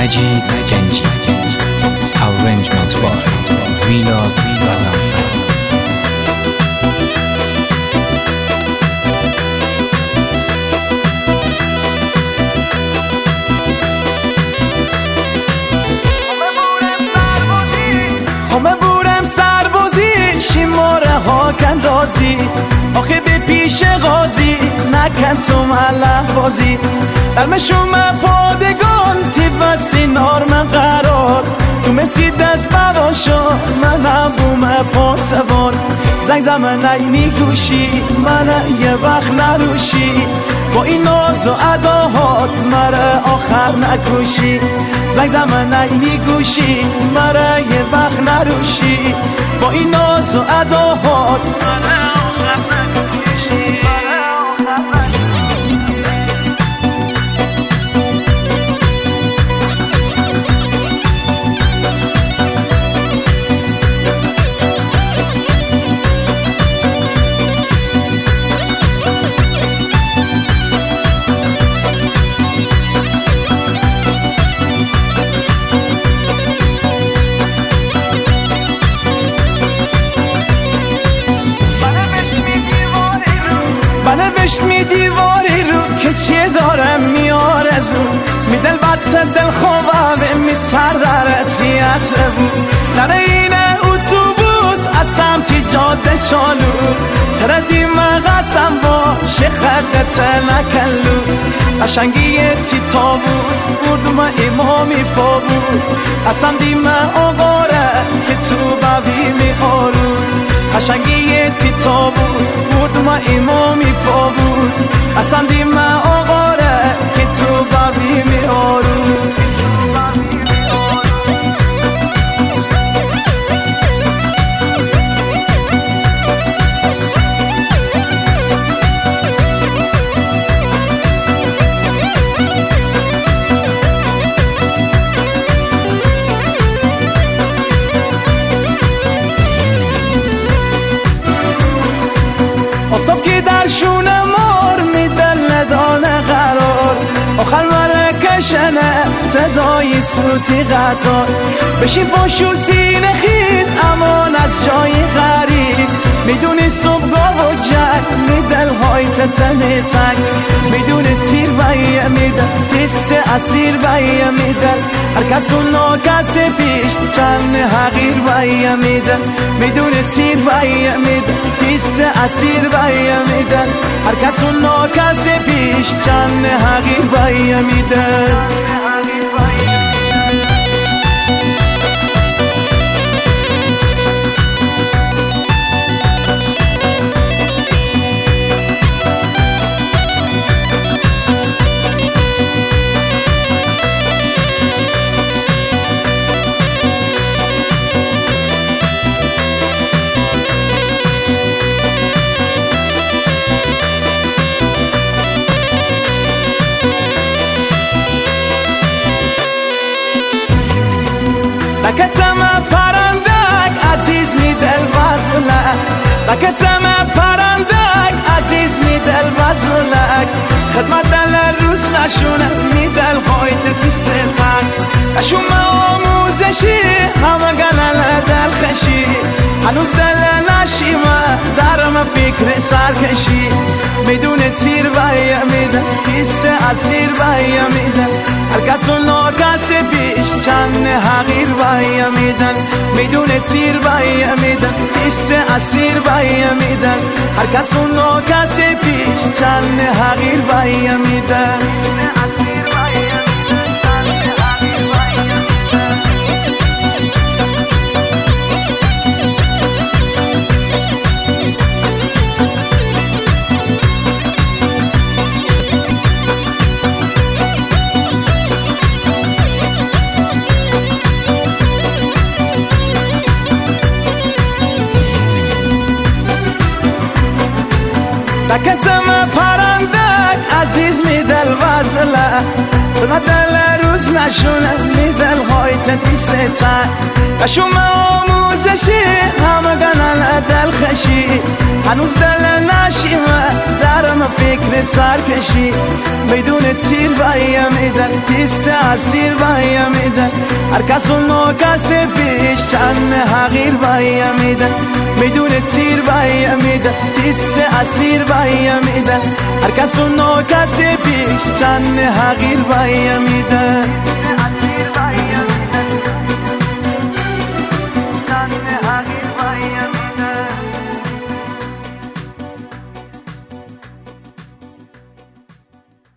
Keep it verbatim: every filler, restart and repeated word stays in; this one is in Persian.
مجید گنجی. Arrangement by Milad Gazanfar. همه بورم سربازی شیماره ها کندازی آخه به پیش غازی نکن تو ملح بازی در مشوم پادگان تیب سینار من قرار تو مسی دست بواشا من بوم پاسبان زنگ زمن اینی گوشی من یه وقت نروشی با این ناز و اداهات مره آخر نکوشی زنگ زمن اینی گوشی مره یه وقت نروشی با این ناز و اداهات مره آخر نکوشی. بنوشت می دیواری رو که چیه دارم میارزو می دل بطه دل خوابم می سر در تیاتر بود در این اتوبوس از سمتی جاده چالوز تردی مقصم باشه خدت نکلوز قشنگی تی تابوس بود ما امامی پابوس قسم دیم آقاره که تو بوی می آروز قشنگی تی تابوس بود ما امامی پابوس قسم دیم آقاره که تو بوی می آروز. آفتاب که در شونه مار میدل ندانه قرار آخر مرکشنه صدای سوتی قطار بشین پاشو سینه خیز امان از جای غریب میدونی صبحگاه و جنگ میدل های تتنی تنگ میدونه تیر بایه میدل تیست اسیر بایه میدل هر کس و ناکس پیش چند حقیر بایه میدل میدونه تیر بایه میدل تیست اسیر بایه میدل هر کس و ناکس پیش چند حقیر بایه میدل. لکتم پرندک عزیز می دل وزلک لکتم پرندک عزیز می دل وزلک خدمت دل روز نشونه می دل خواهید کستک نشون آموزشی همه گنل دل خشی هنوز دل نشیمه درم فکر سرکشی میدونه تیر بایه میدن کیست اسیر بایه میدن هر کس و ناکس پیش چند حقیر بایه میدن میدونه تیر بایه میدن کیست اسیر بایه میدن هر کس و ناکس پیش چند حقیر بایه میدن. لکتم پرندک عزیز می دل وزله به دل روز نشونه می دل های تتی ستن کشوم آموزشی همه گنل دل خشی هنوز دل نشیمه درم فی فکر سرکشی بدون تیر بایم میدن تیس اسیر بایم میدن هر کس و ناکس پیش چند حقیر بایم میدن بدون تیر بایم میدن تیس اسیر بایم میدن هر کس و ناکس پیش چند حقیر بایم میدن